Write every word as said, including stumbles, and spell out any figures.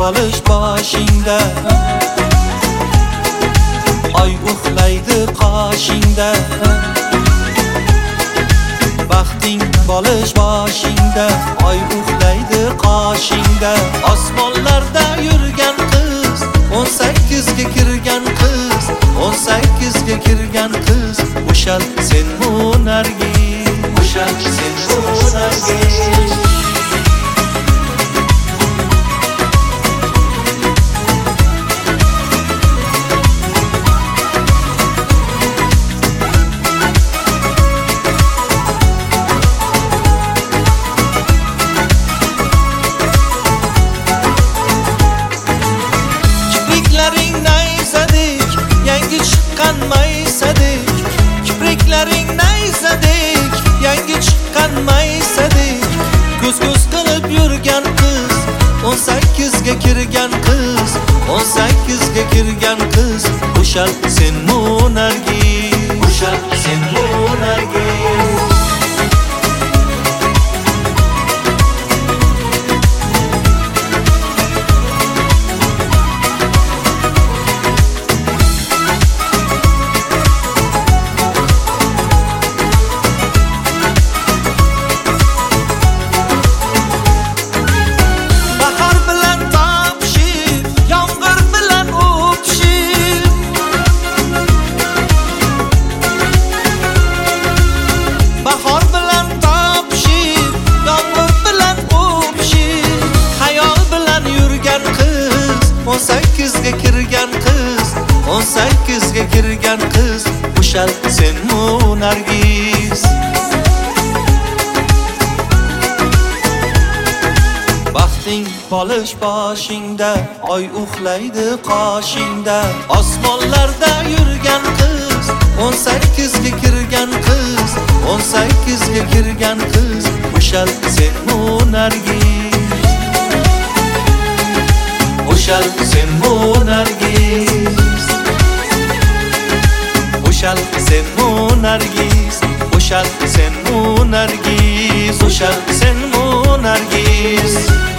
bolish boshingda, oy uxlaydi qoshingda. Baxting bolish boshingda, oy uxlaydi qoshingda. Osmonlarda yurgan qiz, o'n sakkizga kirgan qiz, o'n sakkizga kirgan qiz. O'shal senmi Nargiz, o'shal senmi Nargiz. Kipriklaring nayzadek, yangi chiqqan maysadek. Kipriklaring nayzadek, yangi chiqqan maysadek. Ko'z-ko'z qilib yurgan qiz, o'n sakkizga kirgan qiz, o'n sakkizga kirgan qiz. O'shal senmi Nargiz, o'shal senmi Nargiz. o'n sakkizga kirgan qiz, o'n sakkizga kirgan qiz. O'shal senmi Nargiz. Baxting bolish boshingda, oy uxlaydi qoshingda. Osmonlarda yurgan qiz, o'n sakkizga kirgan qiz, o'n sakkizga kirgan qiz. O'shal senmi Nargiz, o'shal senmi Nargiz, o'shal senmi Nargiz, o'shal senmi Nargiz, o'shal senmi Nargiz.